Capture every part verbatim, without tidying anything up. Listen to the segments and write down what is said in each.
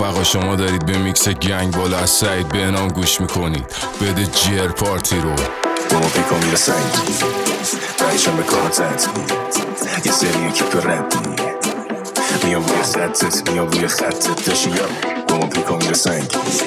رفقا شما دارید به میکس گنگ بالا از سعید بهنام گوش میکنید. بده جیر پارتی رو بابا پیکا میرسنگ بعدشم به کارا تعطیل یه سری که پر رپ میام روی خطت میام روی خطت داشی بابا پیکا میرسنگ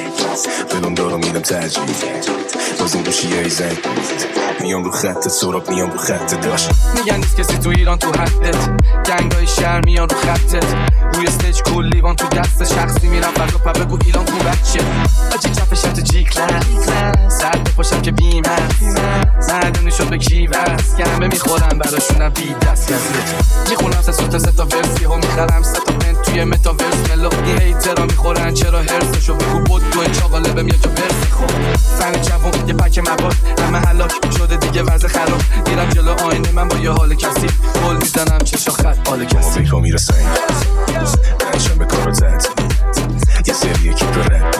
بلون دارو میدم ترجیح باز این گوشی های زنگ میام رو خطت سراب میام رو خطت داشت میگن نیست کسی تو ایران تو حدت گنگای شهر میان رو خطت روی استیج کل لیوان تو دست شخصی میرم فردا پا بگو ایران تو بچه آجی کفشم تو جی کلاس سر بپاشم که بیم هست مردونی شد به کی وست گمه میخورم براشونم بی دست کسی میخونم سه سوت سه تا ورسی ها میخرم سه تا پنت توی متاورس ملودی هیترا میخورن چرا هرسشو بگو بود تو این چاقاله به میاد جو برسی خب فن جوون یه پک مواد همه هلاک شده دیگه وضع خراب میرم جلو آینه من با یه حال کسی گل میزنم چشا خط حال کسی بابا پیکا میرسنگ بعدشم به کارا تعطیل یه سریه که پر رپ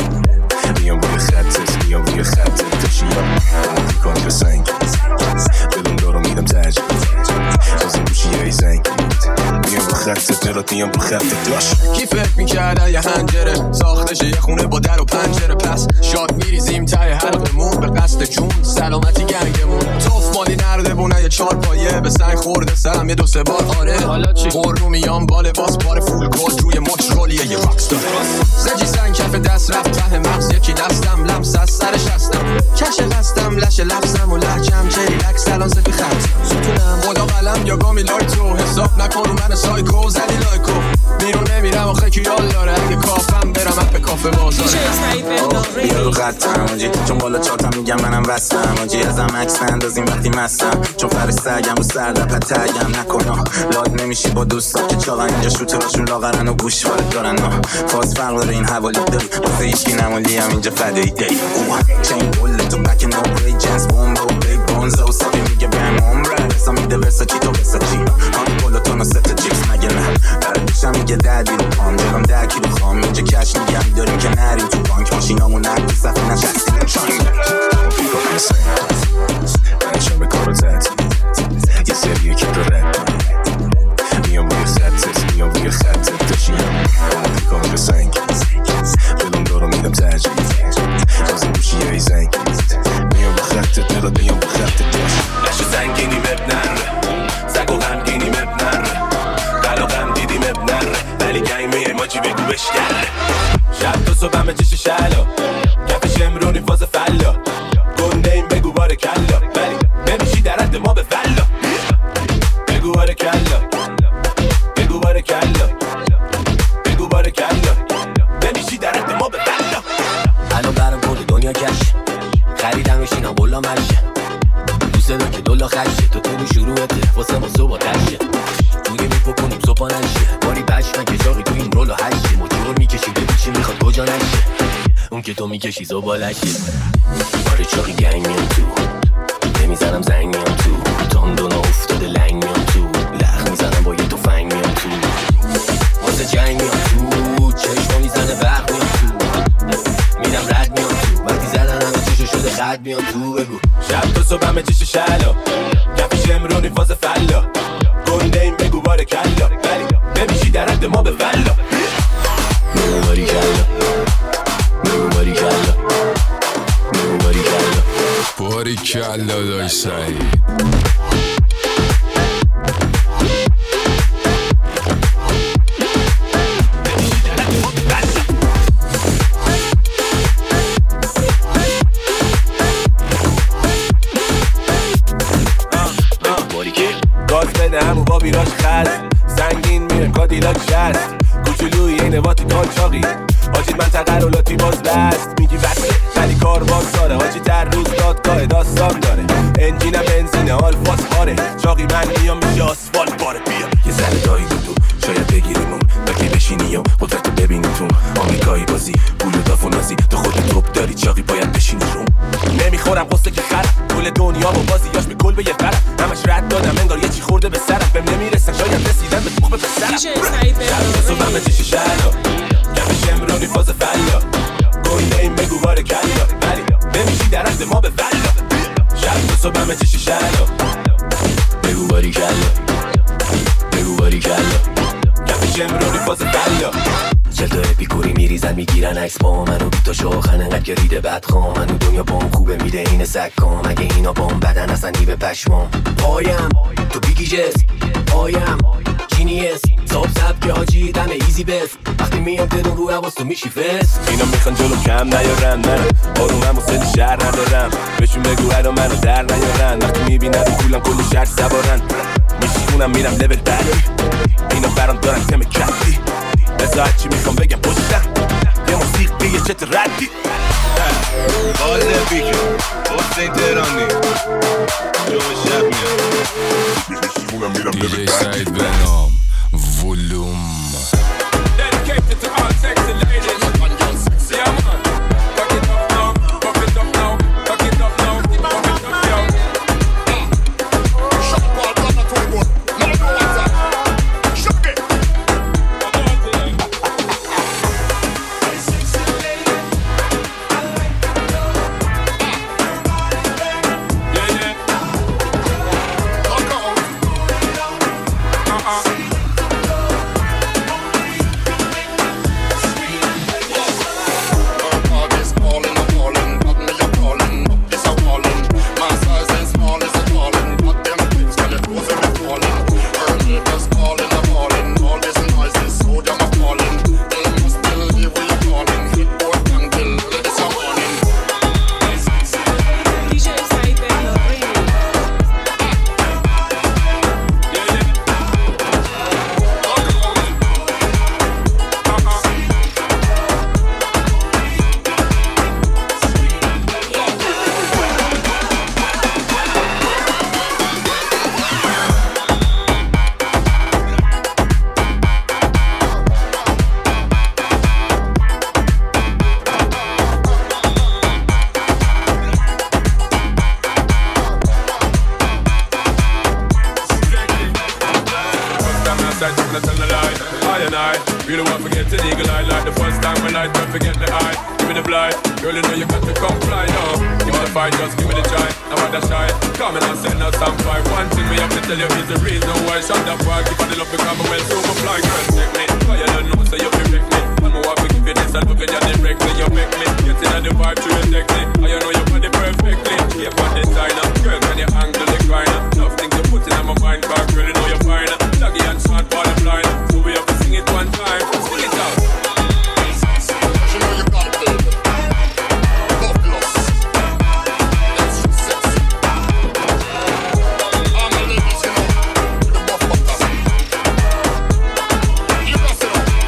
میام روی خطت میام روی خطت داشی بابا پیکا میرسنگ بلون دارو میدم ترجیح باز این گوشی های زنگ میام رو خطت مرات میام رو خطت داشت کی فکر میکرده یه هنجره ساختشه یه خونه با در و پنجره پس شاد میریزیم تای حلقمون به قصد جون سلامتی گنگمون توف مالی نرده بونه یه چار پایه به سنگ خورده سرم یه دو سه بار آره حالا چی قرنو میام باله باس بار فول گل روی مچ رولیه یه راکستار سجی سنگ کف دست رفت ته مغز یکی دستم لمس از سرش هستم کش قصدم لش لفظم و لحجم چه ریلکس سلام سفی خط ستونم خدا قلم یا گامی لایتو حساب نکن رو من سایکو زدی لایکو بیرون نمیرم آخه کی یال داره اگه کافم برم اپ کافه بازاره بیا رو خطم آجی چون بالا چاتم میگم منم وستم آجی ازم عکس اندازیم وقتی مستم چون فرش سگم رو سردپت تگم نکنم لاد نمیشی با دوستا که چاقن اینجا شوتراشون لاغرن و گوش وارد دارن فاز فرق داره این حوالی داری واسه ایشکی نمالی هم اینجا فدایی دی چین گل تو بک نو بری جنس بومبو بی بونزو سابی میگه بهم عمره حسا میده ورسا چی تو ورسا چی هم پلوتون و ست چیپس مگه نه بردشم میگه دردی رو پام جلم در کیلو خام اینجا کش میگم داریم که نریم تو بانک ماشینامون نرد صفی نشستی نچایم پیکا میرسنگ بعدشم به کارا تعطیل یه سریه که پر رپ میام روی خطت میام روی خطت داشی بابا پیکا میرسنگ بلون دارو میدم ترجیح باز این گوشی های زنگ میام رو خطت مراد میام رو خطت داشت نشو زنگینیم اب نره زگ و غمگینیم اب نره قلاقم دیدیم اب نره ولی گنگ میای ماجی بگو بشگره شب تو صبح همه چش شلا کفش امرونی فاز فلا گنده این بگو باره کلا ولی نمیشی در حد ما به فلا بگو باره کلا بگو باره کلا بگو باره کلا نمیشی در حد ما به فلا الان برم کل دنیا کش خریدم بشینم بلا مرشه دوست دارم که دولا خشه تو تو شروعته واسه ما صبح تشه توی میپو کنیم صبح نشه باری پشمن که جاقی تو این رولو هشه موتور میکشیم ببین چی میخواد کجا نشه اون که تو میکشی زبالشه باره چاقی گنگ میام تو نمیزنم زنگ میام تو تاندونا افتاده لنگ میام تو لخ میزنم با یه توفنگ میام تو واسه جنگ میام تو چشما میزنه برق میام تو میرم رد میام تو وقتی زدن همه چشو شده خد میام تو بگو شب تو صبح همه چش شلا کفش امرونی فاز فلا گنده این بگو باره کلا ولی نمیشی در حد ما به فلا بگو باری کلا بگو باری کلا بگو باری کلا باری کلا دای سعید گاز بده همون با بیراش خست سنگین میره کادیلاک شست کوچولوی اینه واتی کانچاقی حاجید من تقرلاتی باز بست میگی بسته ولی کار باز داره حاجی تر روز دادگاه داستان داره انجینم بنزینه آلفاس باره چاقی من میام میشه آسفالت باره بیا یه ذره دایی تو شاید بگیریمون وقتی بشینی و قدرت رو ببینی تو آمریکایی بازی بولو داف و نازی تو خود توپ داری چاقی باید بشینی رو نمیخورم قصه که خرم کل دنیا با بازیاش به کل به یه فرم همش رد دادم انگار یه چی خورده به سرم بهم نمیرسن شاید رسیدن به تخم پسرم شب تو صبح همه چیشی شلا کفش امرونی فاز فلا گنده این بگو باره کلا ولی نمیشی در حد ما به فلا شب تو صبح همه چیشی شلا بگو باری کلا بگو باری کلا کفش امرونی فاز فلا چل تا اپیکوری میریزن میگیرن عکس با منو بیتا شاخن انقدر که ریده بدخوام منو دنیا بام خوبه میده این سکام اگه اینا بام بدن اصلا نیبه پشمام پایم تو بیگیجس پایم جینیس صاحب سب که حاجی دم ایزی بس وقتی میام تدون رو حواس تو میشی فس اینا میخوان جلو کم نیارن من آرومم و سل شهر ندارم بهشون بگو هر منو در نیارن وقتی میبینن رو کولم کل شهر سوارن میشونم میرم لول بعدی اینا برام دارن تم کردی بذار چی میخوام بگم پشتم یه موسیقی یه چت ردی بازه بیکن حسین تهرانی جمع شب میاد دی جی سعید بنام ولوم Dedicated to all sexy ladies. Yeah man, fuck it up now, fuck it up now, fuck it up now, fuck it up now. Shut up, all brother, too good. Now know what's that. Shut it. Yeah, yeah. Look out. Uh-uh. Really won't forget the eagle eye like the first time when I don't forget the eye. Give me the blind, girl you know you got to come fly now. Give me the fight, just give me the try. I'm at the shy, come and I'll send out some fight. One thing we have to tell you is the reason why. Shut up, boy, keep on the love because I'm well super fly. Girl, take me, cause you don't know so you can wreck me. One more want to give you this and look at you directly. You make me, getting on the vibe to reject me. And you know you got it perfectly. Keep on designer, girl can you angle the grinder. Enough things you put in my mind, cause girl you know you're fine. Laggy and smart, ball and blind. So we have to sing it one time. Sing it out. You know you got it, baby. Fabulous. Extra sexy. I'm a ladies, you know, with the buff butter. You got it up.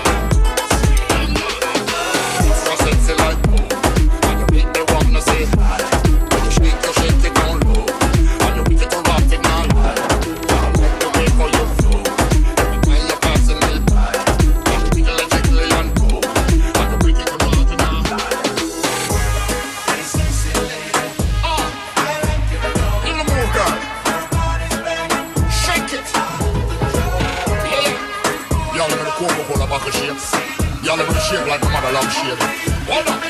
Extra sexy like boom. And you make me wanna say hi. When you shake, you shake it down low. And you beat it to rock it now. I like the way for you flow. Every time you're passing me by. And you wiggle and jiggle and go. And you break it to rock it now. In the mood, girl. Shake it. Yeah. Y'all let me the cocoa full of buckle shapes. Y'all let me the shape like my mother love shape. Hold on.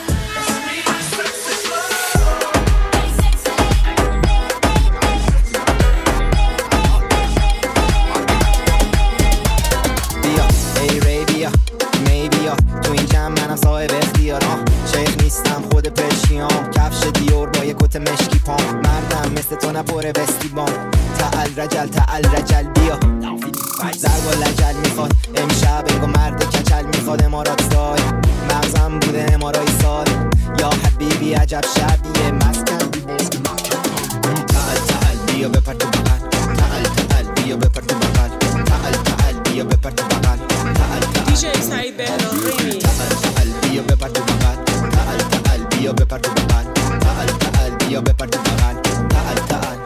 بیا ای ری بیا می بیا تو این جمع منم صاحب اختیارم شیخ نیستم خود پرشیام کفش دیور با یک کت مشکی پام مردم مثل تو نپره بستی بام تعال رجل تعال رجل بیا زرگ و لجل میخواد امشب انگو مرد کچل میخواد امارات سای مغزم بوده امارای سال یا حبیبی عجب شبیه مسکن تعال تعال بیا بپر تو بغل تعال تعال بیا بپر تو بغل تعال تعال بیا بپر تو بغل تعال تعال دی جی سعید بهرام ریمی تعال تعال بیا بپر تو بغل تعال تعال بیا بپر تو بغل تعال تعال بیا بپر تو بغل تعال تعال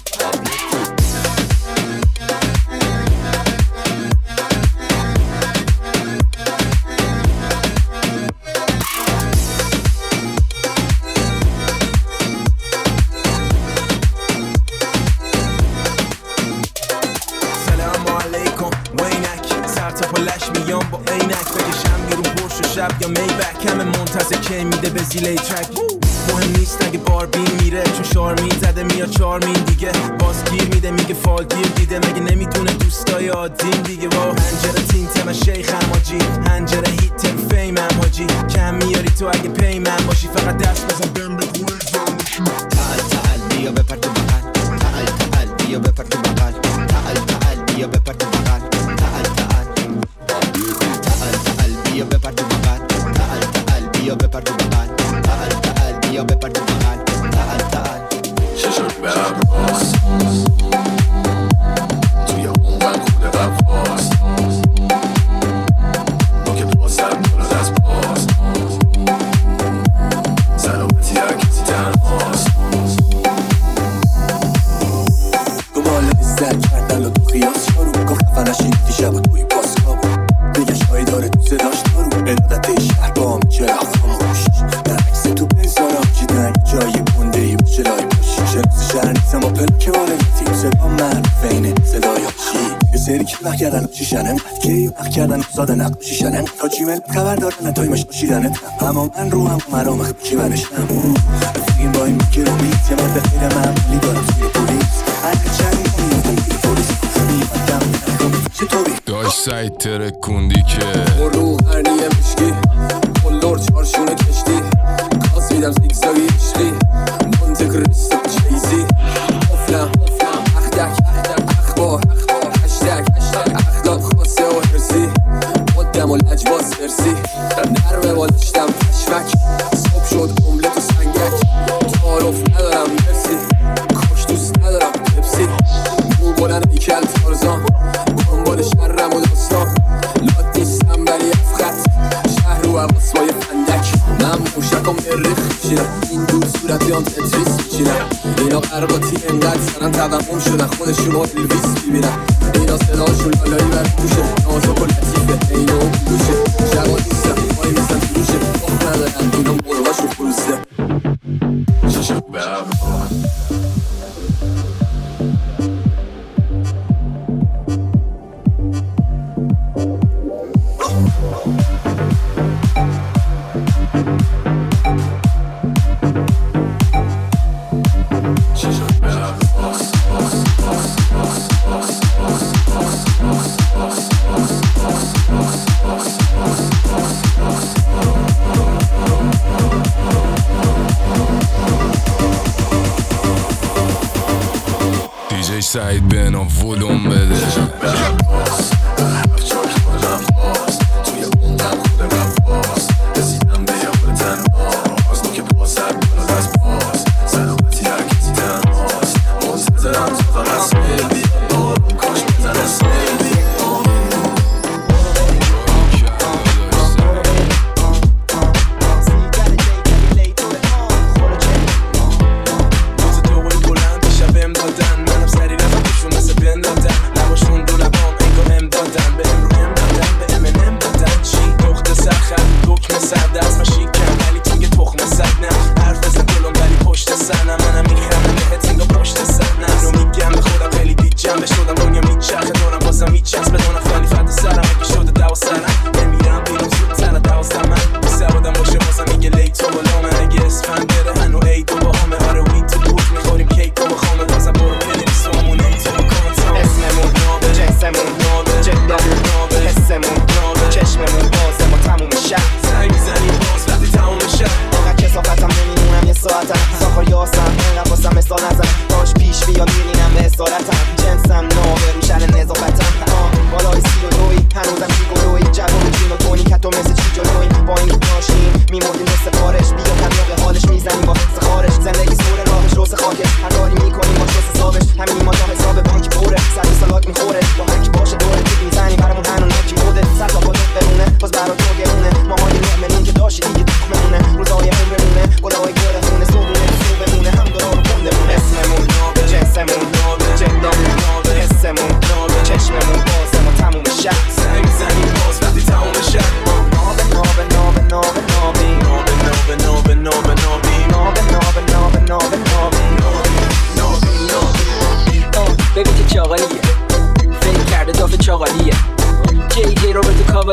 سلام علیکم وینک سر تا پلش میام با عینک بکشم بیرون پرش و شب یا میبک همه منتظر که میده به زیله ترک مهم نیست اگه باربی میره، چون شارمی زده میاد چار میل دیگه. باز گیر میده میگه فال گیر دیده، مگه نمیدونه دوستای عادیم دیگه. با هنجره تینت من شیخم حاجی، هنجره هیت فیمم حاجی. کم میاری تو اگه پیمم باشی، فقط دست بزن بهم بگو تعال تعال بیا بپر تو بغل، تعال تعال بیا بپر تو بغل، تعال تعال بیا بپر تو بغل، تعال تعال تعال تعال بیا بپر تو بغل، تعال تعال بیا بپر تو بغل، تعال تعال بیا بپر تو بغل، تعال تعال چشم برم راست توی اون من خود قفاست، ما که دوستم دارد از باز سلامتی هر کسی تنهاست. دنبال عزت کردن و تو خیاس شارو گفت خفنشی دیشب و توی پاسکا دیگه شایی داره تو صداش دارو ارادت شهر با هم چرا خاموش در عکس تو بزارم چیدن جای کنده ای باشه لای باشی. شناس شهر نیستم با پل که واره تیم صدا معروف اینه صدای هاشی. یه سری که وقت کردن چیشنن که وقت کردن ساده نقشیشنن تا چیمل خبر دارن تایمش باشیدنه. اما من رو هم مرام خبکی منش نمون رفیقیم با این میکر و میت یه مرد خیلی معمولی دارم توی پولیس هرکه چنی میفتم توی پولیس میفتم چطوری داشت سعید ترکوندی که رو هرنیه مشکی کلور چارشونه کشتی کاز میدم زیگزاگی عشقی منطق ریست چیزی افلم اخدک اخبار هشتگ اخلاق خاصه و هرسی مدم و لجباز فرسی نرمه بالشتم فشفک صبح شد املت و سنگک تعارف ندارم مرسی کاش دوست ندارم پپسی مو بلند ایکل تارزان دنبال شرم و داستان لات نیستم ولی افخط شهر رو عباس بای فندک من موشکم مریخ میشینم این دور صورتی هم تتریس میشینم اینا قرباتی انقدر سرم توقم شدن خودشون الویس میبینم اینا صداشون لالایی بر پوشه نازک و لطیفه اینا هم دوشه شبا نیستم پایی میستن توشه باخت ندارن اینا مرغاشون خروسته چشم برم دیجی سعید به نام ولوم بده.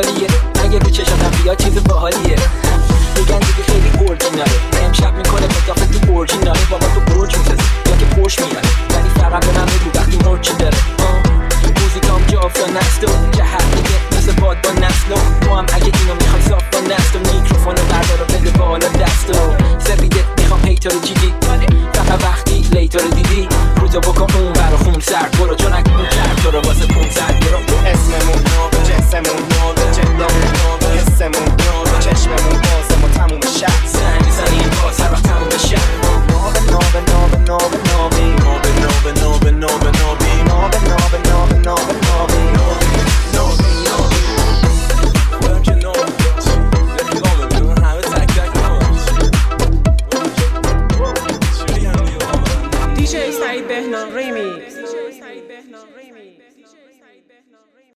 اگه رو چشاتم بیاد چیز باحالیه. میگن دیگه خیلی اورجیناله، امشب میکنه به اینطوری جیک